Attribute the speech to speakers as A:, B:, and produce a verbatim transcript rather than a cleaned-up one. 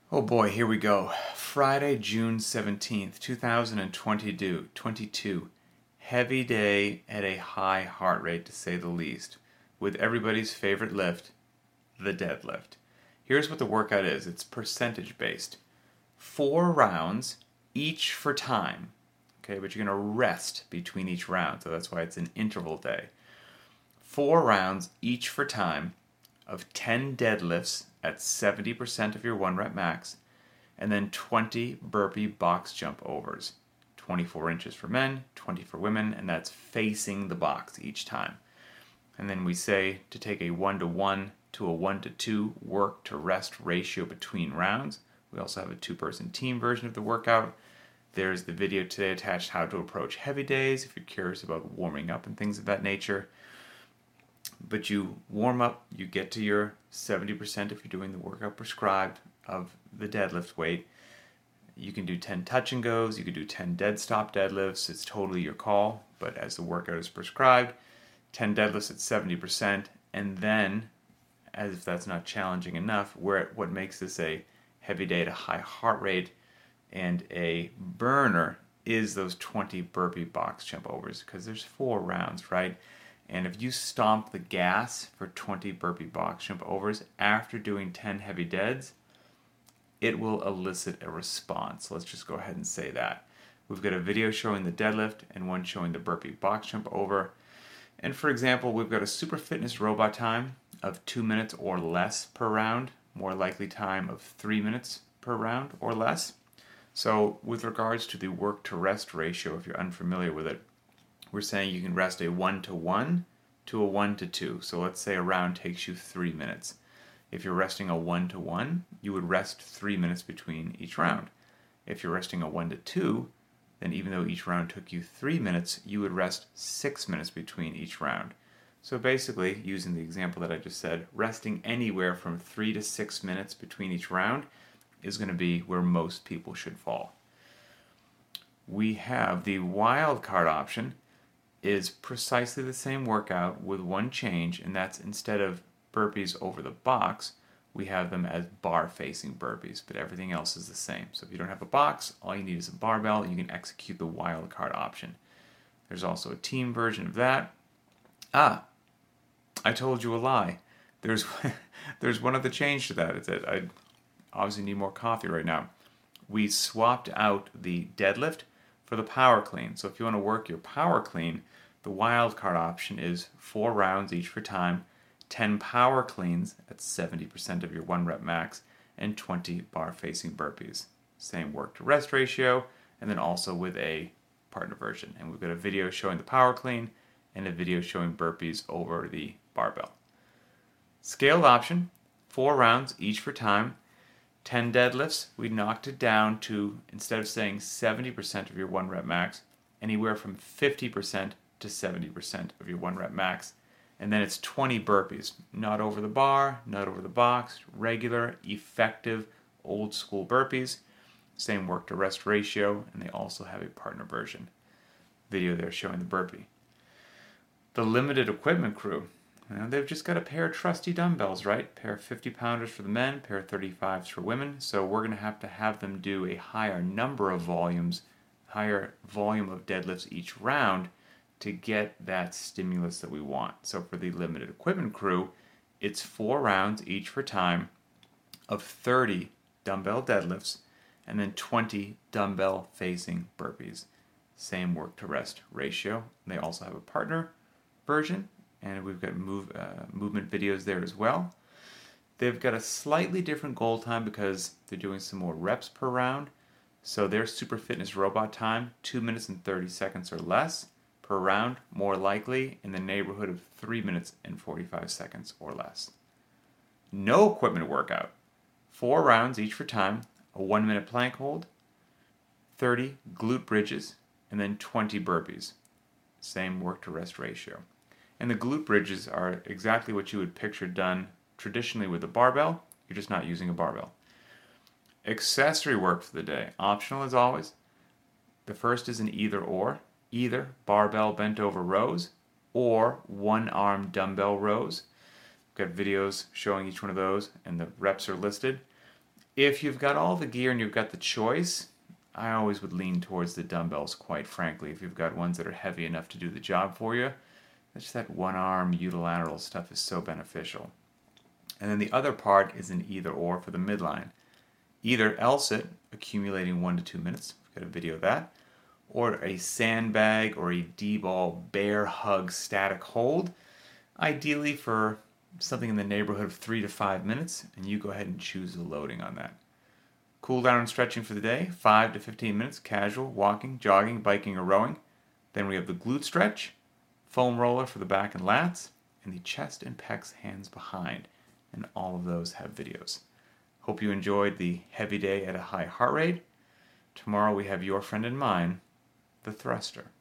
A: Oh boy, here we go. Friday, June seventeenth, two thousand twenty-two. twenty-two. Heavy day at a high heart rate, to say the least, with everybody's favorite lift, the deadlift. Here's what the workout is. It's percentage based. Four rounds, each for time. Okay, but you're going to rest between each round, so that's why it's an interval day. Four rounds, each for time, of ten deadlifts at seventy percent of your one rep max, and then twenty burpee box jump overs. twenty-four inches for men, twenty for women, and that's facing the box each time. And then we say to take a one to one to a one to two work to rest ratio between rounds. We also have a two-person team version of the workout. There's the video today attached, how to approach heavy days, if you're curious about warming up and things of that nature. But you warm up, you get to your seventy percent if you're doing the workout prescribed of the deadlift weight. You can do ten touch and goes, you can do ten dead stop deadlifts, it's totally your call, but as the workout is prescribed, ten deadlifts at seventy percent, and then, as if that's not challenging enough, where what makes this a heavy day at a high heart rate and a burner is those twenty burpee box jump overs, because there's four rounds, right? And if you stomp the gas for twenty burpee box jump overs after doing ten heavy deads, it will elicit a response. Let's just go ahead and say that. We've got a video showing the deadlift and one showing the burpee box jump over. And for example, we've got a super fitness robot time of two minutes or less per round, more likely time of three minutes per round or less. So with regards to the work to rest ratio, if you're unfamiliar with it, we're saying you can rest a one to one to a one to two. So let's say a round takes you three minutes. If you're resting a one to one, you would rest three minutes between each round. If you're resting a one to two, then even though each round took you three minutes, you would rest six minutes between each round. So basically, using the example that I just said, resting anywhere from three to six minutes between each round is going to be where most people should fall. We have the wild card option, is precisely the same workout with one change, and that's instead of burpees over the box, we have them as bar facing burpees, but everything else is the same. So if you don't have a box, all you need is a barbell, you can execute the wild card option. There's also a team version of that. Ah, I told you a lie. There's there's one other change to that. It's that I obviously need more coffee right now. We swapped out the deadlift for the power clean. So if you want to work your power clean, the wild card option is four rounds each for time, ten power cleans at seventy percent of your one rep max, and twenty bar facing burpees. Same work to rest ratio, and then also with a partner version. And we've got a video showing the power clean and a video showing burpees over the barbell. Scaled option, four rounds each for time, ten deadlifts. We knocked it down to, instead of saying seventy percent of your one rep max, anywhere from fifty percent to seventy percent of your one rep max. And then it's twenty burpees, not over the bar, not over the box, regular, effective, old school burpees. Same work to rest ratio, and they also have a partner version. Video there showing the burpee. The limited equipment crew, you know, they've just got a pair of trusty dumbbells, right? Pair of fifty pounders for the men, pair of thirty-fives for women. So we're going to have to have them do a higher number of volumes, higher volume of deadlifts each round to get that stimulus that we want. So for the limited equipment crew, it's four rounds each for time of thirty dumbbell deadlifts and then twenty dumbbell facing burpees. Same work to rest ratio. They also have a partner version, and we've got move, uh, movement videos there as well. They've got a slightly different goal time because they're doing some more reps per round. So their super fitness robot time, two minutes and thirty seconds or less per round, more likely in the neighborhood of three minutes and forty-five seconds or less. No equipment workout. Four rounds each for time, a one minute plank hold, thirty glute bridges, and then twenty burpees. Same work to rest ratio. And the glute bridges are exactly what you would picture done traditionally with a barbell. You're just not using a barbell. Accessory work for the day, optional as always. The first is an either or. Either barbell bent over rows or one arm dumbbell rows. We've got videos showing each one of those, and the reps are listed. If you've got all the gear and you've got the choice, I always would lean towards the dumbbells, quite frankly. If you've got ones that are heavy enough to do the job for you, just that one arm unilateral stuff is so beneficial. And then the other part is an either or for the midline. Either L sit, accumulating one to two minutes, we've got a video of that, or a sandbag or a D-ball bear hug static hold, ideally for something in the neighborhood of three to five minutes, and you go ahead and choose the loading on that. Cool down and stretching for the day, five to fifteen minutes, casual, walking, jogging, biking, or rowing. Then we have the glute stretch, foam roller for the back and lats, and the chest and pecs hands behind, and all of those have videos. Hope you enjoyed the heavy day at a high heart rate. Tomorrow we have your friend and mine, the thruster.